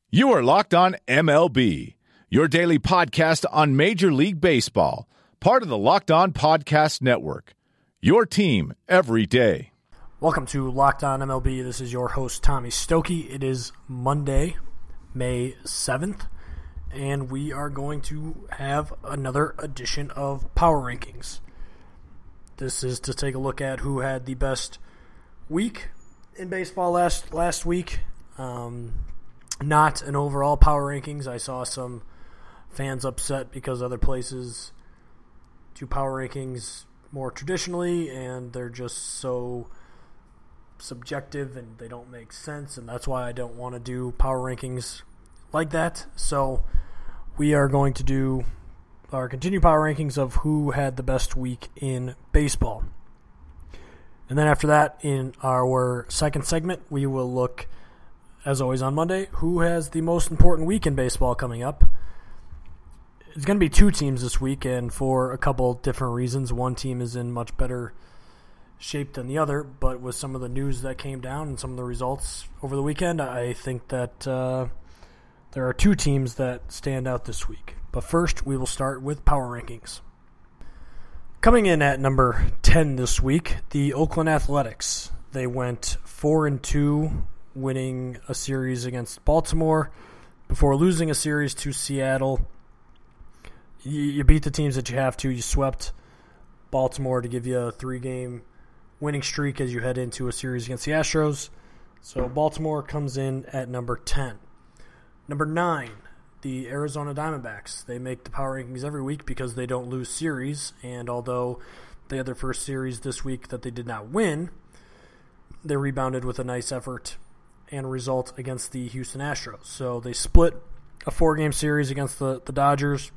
You are Locked On MLB, your daily podcast on Major League Baseball, part of the Locked On Podcast Network, your team every day. Welcome to Locked On MLB. This is your host, Tommy Stokey. It is Monday, May 7th, and we are going to have another edition of Power Rankings. This is to take a look at who had the best week in baseball last week. Not an overall power rankings. I saw some fans upset because other places do power rankings more traditionally, and they're just so subjective and they don't make sense, and that's why I don't want to do power rankings like that. So we are going to do our continued power rankings of who had the best week in baseball. And then after that, in our second segment, we will look, as always on Monday, who has the most important week in baseball coming up. It's going to be two teams this week, and for a couple different reasons. One team is in much better shape than the other, but with some of the news that came down and some of the results over the weekend, I think that there are two teams that stand out this week. But first, we will start with power rankings. Coming in at number 10 this week, the Oakland Athletics. They went 4-2, winning a series against Baltimore before losing a series to Seattle. You beat the teams that you have to. You swept Baltimore to give you a 3-game winning streak as you head into a series against the Astros. So Baltimore comes in at number 10. Number 9, the Arizona Diamondbacks. They make the power rankings every week because they don't lose series, and although they had their first series this week that they did not win, they rebounded with a nice effort and result against the Houston Astros. So they split a 4-game series against the Dodgers.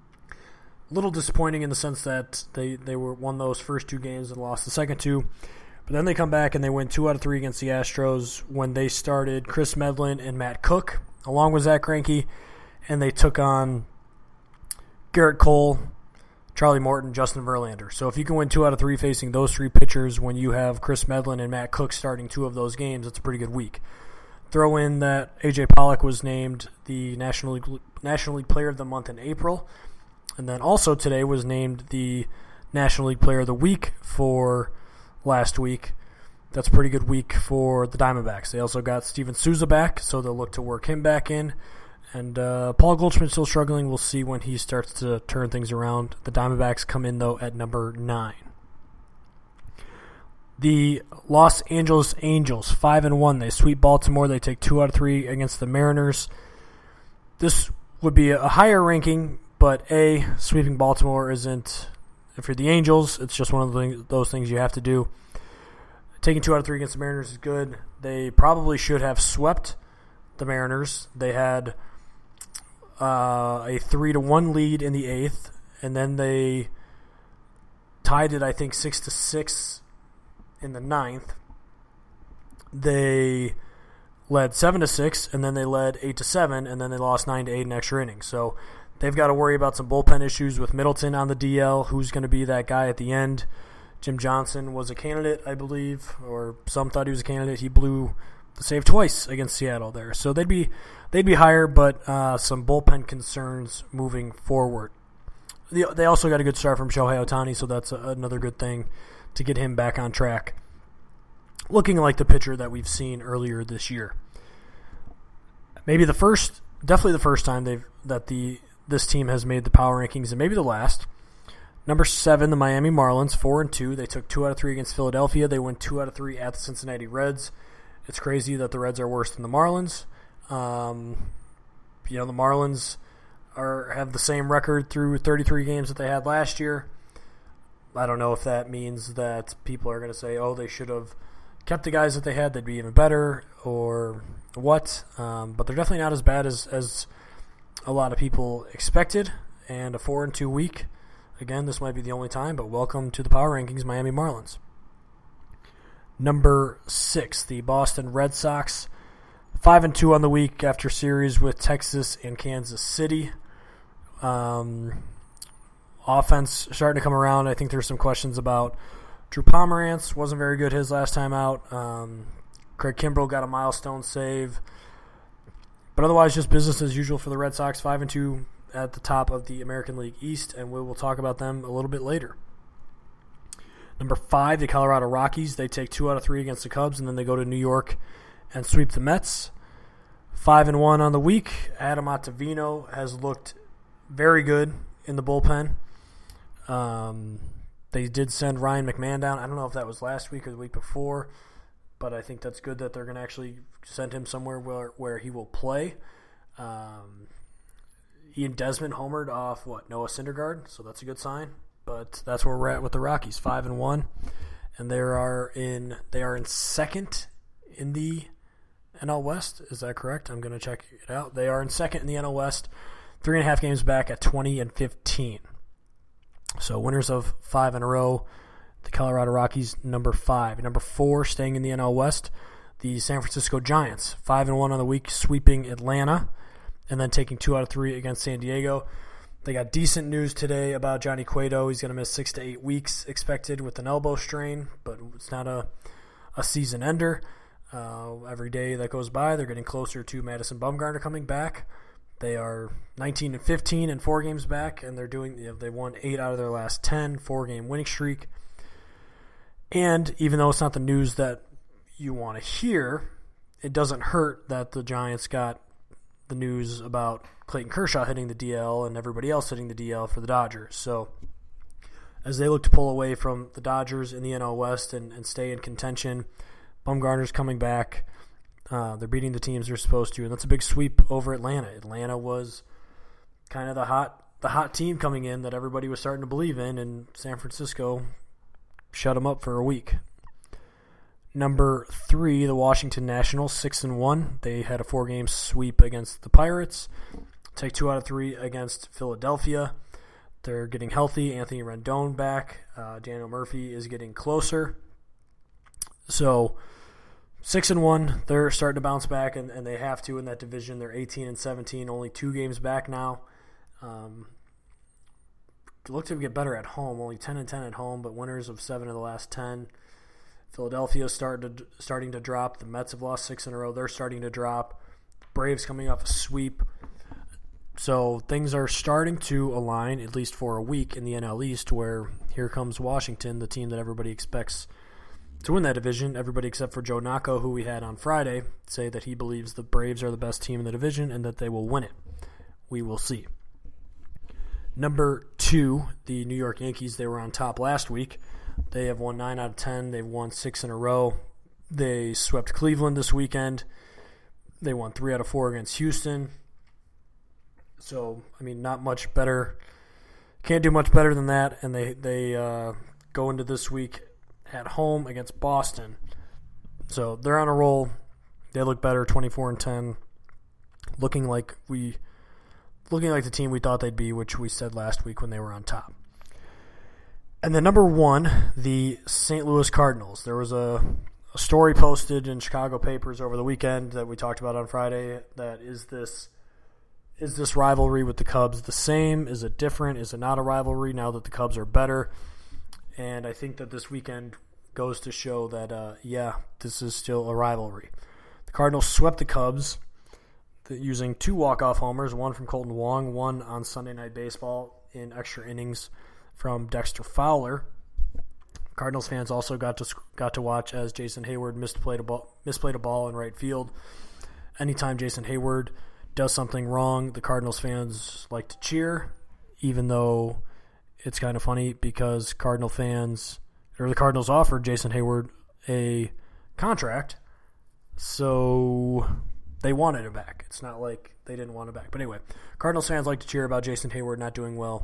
A little disappointing in the sense that they won those first 2 games and lost the second 2. But then they come back and they win 2 out of 3 against the Astros when they started Chris Medlin and Matt Cook, along with Zach Greinke, and they took on Garrett Cole, Charlie Morton, Justin Verlander. So if you can win 2 out of 3 facing those 3 pitchers when you have Chris Medlin and Matt Cook starting 2 of those games, it's a pretty good week. Throw in that A.J. Pollock was named the National League Player of the Month in April, and then also today was named the National League Player of the Week for last week. That's a pretty good week for the Diamondbacks. They also got Steven Souza back, so they'll look to work him back in. And Paul Goldschmidt's still struggling. We'll see when he starts to turn things around. The Diamondbacks come in, though, at number 9. The Los Angeles Angels, 5-1. They sweep Baltimore. They take 2 out of 3 against the Mariners. This would be a higher ranking, but sweeping Baltimore isn't, if you're the Angels, it's just one of those things you have to do. Taking 2 out of 3 against the Mariners is good. They probably should have swept the Mariners. They had a 3-1 lead in the 8th, and then they tied it, I think, 6-6 in the 9th. They led 7-6, and then they led 8-7, and then they lost 9-8 in extra innings. So they've got to worry about some bullpen issues with Middleton on the DL. Who's going to be that guy at the end? Jim Johnson was a candidate, I believe, or some thought he was a candidate. He blew the save twice against Seattle there. So they'd be higher, but some bullpen concerns moving forward. They also got a good start from Shohei Ohtani, so that's another good thing to get him back on track, looking like the pitcher that we've seen earlier this year. Definitely the first time this team has made the power rankings, and maybe the last. Number 7, the Miami Marlins, 4-2. They took 2 out of 3 against Philadelphia. They won 2 out of 3 at the Cincinnati Reds. It's crazy that the Reds are worse than the Marlins. The Marlins have the same record through 33 games that they had last year. I don't know if that means that people are going to say, oh, they should have kept the guys that they had, they'd be even better, or what. But they're definitely not as bad as a lot of people expected. And a 4-2 week. Again, this might be the only time, but welcome to the Power Rankings, Miami Marlins. Number 6, the Boston Red Sox, 5-2 on the week after series with Texas and Kansas City. Offense starting to come around. I think there's some questions about Drew Pomerantz. Wasn't very good his last time out. Craig Kimbrell got a milestone save. But But otherwise, just business as usual for the Red Sox, 5-2 at the top of the American League East, and we will talk about them a little bit later. Number 5, the Colorado Rockies. They take 2 out of 3 against the Cubs, and then they go to New York and sweep the Mets. 5-1 on the week. Adam Ottavino has looked very good in the bullpen. They did send Ryan McMahon down. I don't know if that was last week or the week before, but I think that's good that they're going to actually send him somewhere where he will play. Ian Desmond homered off, Noah Syndergaard, so that's a good sign. But that's where we're at with the Rockies, 5-1. And they are in second in the NL West. Is that correct? I'm going to check it out. They are in second in the NL West, 3.5 games back at 20-15. So winners of 5 in a row, the Colorado Rockies, number 5. Number 4, staying in the NL West, the San Francisco Giants, 5-1 on the week, sweeping Atlanta, and then taking 2 out of 3 against San Diego. They got decent news today about Johnny Cueto. He's going to miss 6 to 8 weeks expected with an elbow strain, but it's not a season ender. Every day that goes by, they're getting closer to Madison Bumgarner coming back. They are 19-15 and 4 games back, and they won 8 out of their last 10, 4-game winning streak. And even though it's not the news that you want to hear, it doesn't hurt that the Giants got the news about Clayton Kershaw hitting the DL and everybody else hitting the DL for the Dodgers. So as they look to pull away from the Dodgers in the NL West and stay in contention, Bumgarner's coming back. They're beating the teams they're supposed to, and that's a big sweep over Atlanta. Atlanta was kind of the hot team coming in that everybody was starting to believe in, and San Francisco shut them up for a week. Number 3, the Washington Nationals, 6-1. They had a 4-game sweep against the Pirates. Take 2 out of 3 against Philadelphia. They're getting healthy. Anthony Rendon back. Daniel Murphy is getting closer. So 6-1, they're starting to bounce back, and they have to in that division. They're 18-17, only 2 games back now. Look to get better at home, only 10-10 at home, but winners of 7 of the last 10. Philadelphia starting to drop. The Mets have lost 6 in a row. They're starting to drop. Braves coming off a sweep. So things are starting to align, at least for a week, in the NL East, where here comes Washington, the team that everybody expects to win that division. Everybody except for Joe Nacco, who we had on Friday, say that he believes the Braves are the best team in the division and that they will win it. We will see. Number 2, the New York Yankees. They were on top last week. They have won 9 out of 10. They've won 6 in a row. They swept Cleveland this weekend. They won 3 out of 4 against Houston. So, not much better. Can't do much better than that. And they go into this week at home against Boston. So they're on a roll. They look better, 24-10, looking like the team we thought they'd be, which we said last week when they were on top. And then number 1, the St. Louis Cardinals. There was a story posted in Chicago papers over the weekend that we talked about on Friday. That is this rivalry with the Cubs the same? Is it different? Is it not a rivalry now that the Cubs are better? And I think that this weekend goes to show that, this is still a rivalry. The Cardinals swept the Cubs using 2 walk-off homers, one from Colton Wong, one on Sunday Night Baseball in extra innings from Dexter Fowler. Cardinals fans also got to watch as Jason Hayward misplayed a ball in right field. Anytime Jason Hayward does something wrong, the Cardinals fans like to cheer, even though it's kind of funny because the Cardinals offered Jason Hayward a contract, so they wanted it back. It's not like they didn't want it back. But anyway, Cardinals fans like to cheer about Jason Hayward not doing well.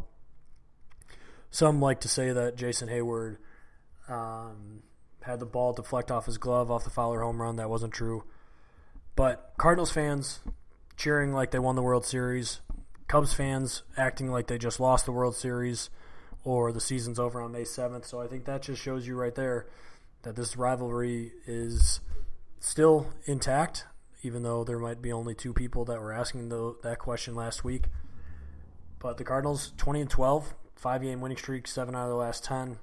Some like to say that Jason Hayward had the ball deflect off his glove off the Fowler home run. That wasn't true. But Cardinals fans cheering like they won the World Series. Cubs fans acting like they just lost the World Series or the season's over on May 7th. So I think that just shows you right there that this rivalry is still intact, even though there might be only 2 people that were asking that question last week. But the Cardinals, 20-12, 5-game winning streak, 7 out of the last 10.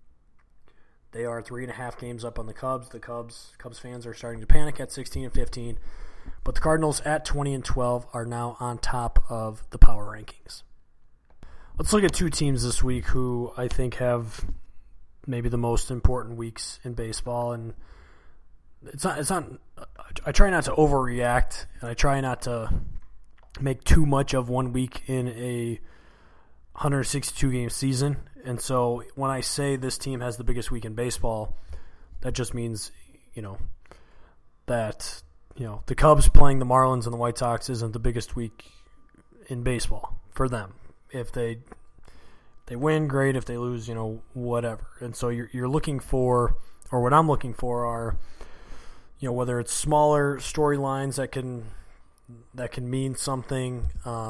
They are 3.5 games up on the Cubs. The Cubs fans are starting to panic at 16-15. But the Cardinals at 20-12 are now on top of the power rankings. Let's look at two teams this week who I think have maybe the most important weeks in baseball, and it's not. I try not to overreact, and I try not to make too much of one week in a 162-game season. And so when I say this team has the biggest week in baseball, that just means, that the Cubs playing the Marlins and the White Sox isn't the biggest week in baseball for them. If they win, great. If they lose, whatever. And so you're looking for, or what I'm looking for are, whether it's smaller storylines that can mean something,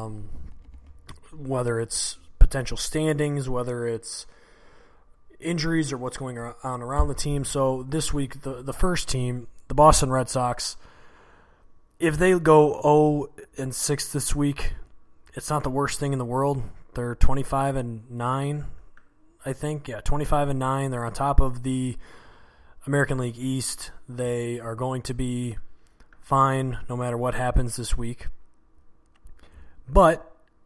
whether it's potential standings, whether it's injuries or what's going on around the team. So this week, the first team, the Boston Red Sox, if they go 0-6 this week, it's not the worst thing in the world. They're 25-9, I think. Yeah, 25-9. They're on top of the American League East. They are going to be fine no matter what happens this week. But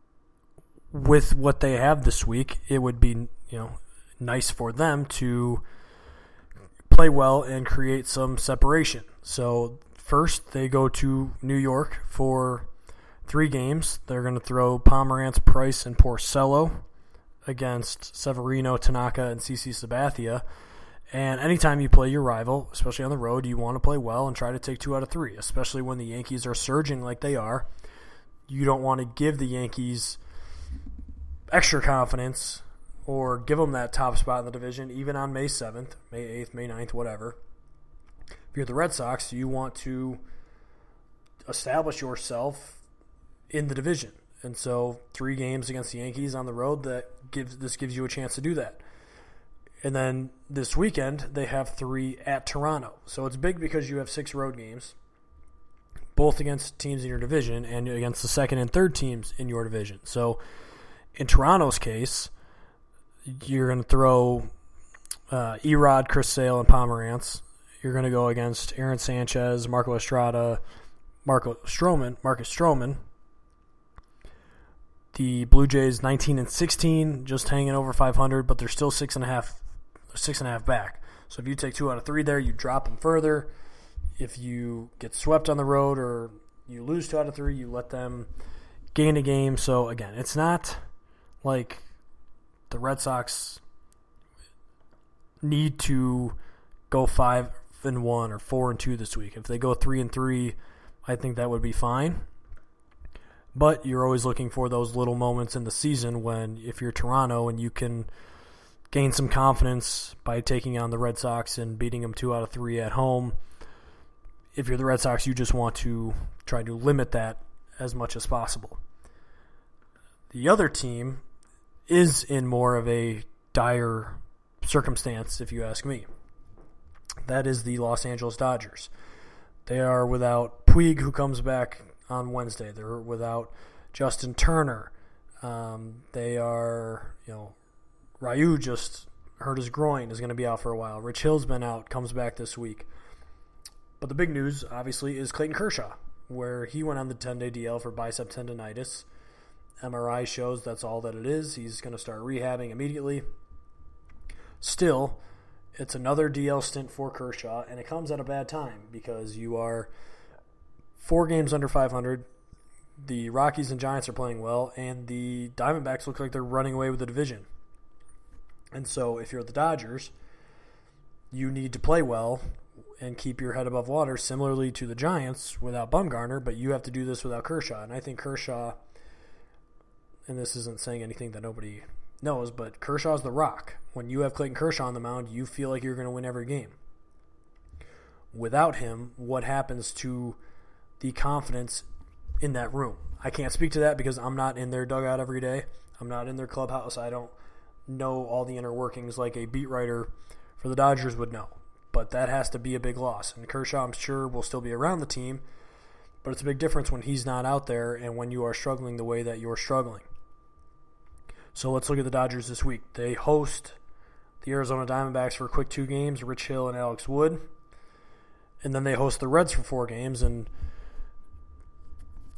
with what they have this week, it would be, nice for them to play well and create some separation. So first, they go to New York for 3 games. They're going to throw Pomerantz, Price, and Porcello against Severino, Tanaka, and CC Sabathia. And anytime you play your rival, especially on the road, you want to play well and try to take 2 out of 3, especially when the Yankees are surging like they are. You don't want to give the Yankees extra confidence or give them that top spot in the division, even on May 7th, May 8th, May 9th, whatever. If you're the Red Sox, you want to establish yourself in the division. And so 3 games against the Yankees on the road, this gives you a chance to do that. And then this weekend, they have 3 at Toronto. So it's big because you have 6 road games, both against teams in your division and against the second and third teams in your division. So in Toronto's case, you're going to throw Erod, Chris Sale, and Pomerantz. You're going to go against Aaron Sanchez, Marco Estrada, Marcus Stroman. The Blue Jays 19-16, just hanging over 500, but they're still 6.5 back. So if you take 2 out of 3 there, you drop them further. If you get swept on the road or you lose 2 out of 3, you let them gain a game. So again, it's not like the Red Sox need to go 5-1 or 4-2 this week. If they go 3-3, I think that would be fine. But you're always looking for those little moments in the season when, if you're Toronto and you can gain some confidence by taking on the Red Sox and beating them 2 out of 3 at home. If you're the Red Sox, you just want to try to limit that as much as possible. The other team is in more of a dire circumstance, if you ask me. That is the Los Angeles Dodgers. They are without Puig, who comes back on Wednesday. They're without Justin Turner. They are, Ryu just hurt his groin, is going to be out for a while. Rich Hill's been out, comes back this week. But the big news, obviously, is Clayton Kershaw, where he went on the 10-day DL for bicep tendonitis. MRI shows that's all that it is. He's going to start rehabbing immediately. Still, it's another DL stint for Kershaw, and it comes at a bad time because you are 4 games under 500. The Rockies and Giants are playing well, and the Diamondbacks look like they're running away with the division. And so if you're the Dodgers, you need to play well and keep your head above water, similarly to the Giants without Bumgarner, but you have to do this without Kershaw. And I think Kershaw, and this isn't saying anything that nobody knows, but Kershaw's the rock. When you have Clayton Kershaw on the mound, you feel like you're going to win every game. Without him, what happens to the confidence in that room? I can't speak to that because I'm not in their dugout every day. I'm not in their clubhouse. I don't know all the inner workings like a beat writer for the Dodgers would know. But that has to be a big loss. And Kershaw, I'm sure, will still be around the team, but it's a big difference when he's not out there and when you are struggling the way that you're struggling. So let's look at the Dodgers this week. They host the Arizona Diamondbacks for a quick 2 games, Rich Hill and Alex Wood. And then they host the Reds for 4 games. And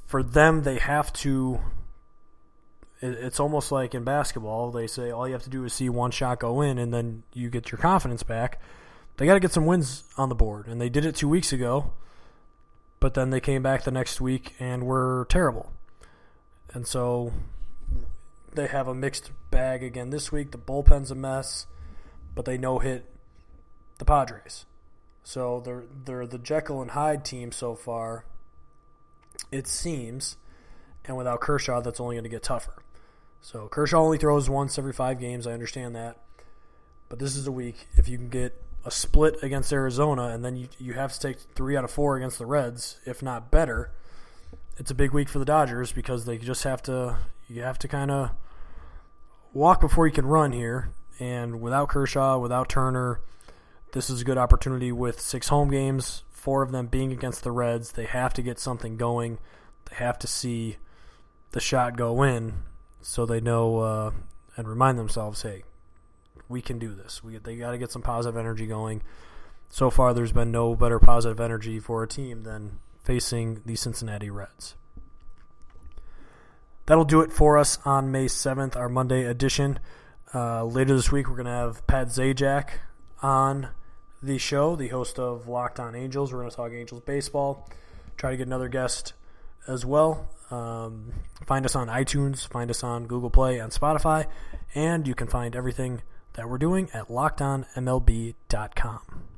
for them, they have to. It's almost like in basketball. They say all you have to do is see one shot go in, and then you get your confidence back. They got to get some wins on the board, and they did it 2 weeks ago. But then they came back the next week and were terrible. And so they have a mixed bag again this week. The bullpen's a mess, but they no-hit the Padres. So they're the Jekyll and Hyde team so far, it seems. And without Kershaw, that's only going to get tougher. So Kershaw only throws once every 5 games. I understand that. But this is a week. If you can get a split against Arizona, and then you have to take 3 out of 4 against the Reds, if not better, it's a big week for the Dodgers because they just have to kind of walk before you can run here. And without Kershaw, without Turner, this is a good opportunity with 6 home games, 4 of them being against the Reds. They have to get something going. They have to see the shot go in so they know and remind themselves, hey, we can do this. They got to get some positive energy going. So far, there's been no better positive energy for a team than facing the Cincinnati Reds. That'll do it for us on May 7th, our Monday edition. Later this week, we're going to have Pat Zajac on the show, the host of Locked On Angels. We're going to talk Angels baseball, try to get another guest as well. Find us on iTunes, find us on Google Play and Spotify, and you can find everything that we're doing at LockedOnMLB.com.